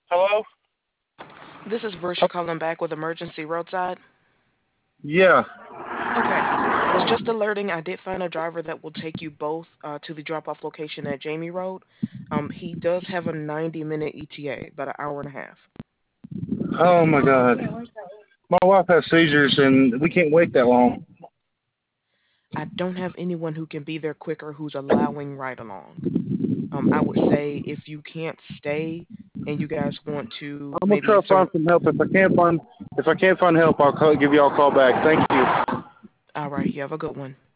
Hello? This is Brisha calling back with emergency roadside. Yeah. Okay. Was just alerting I did find a driver that will take you both to the drop-off location at Jamie Road. He does have a 90-minute ETA, about an hour and a half. Oh my God. My wife has seizures and we can't wait that long. I don't have anyone who can be there quicker who's allowing right along. I would say if you can't stay and you guys want to I'm gonna maybe try to throw. find some help. If I can't find help, give y'all a call back. Thank you. All right, you have a good one.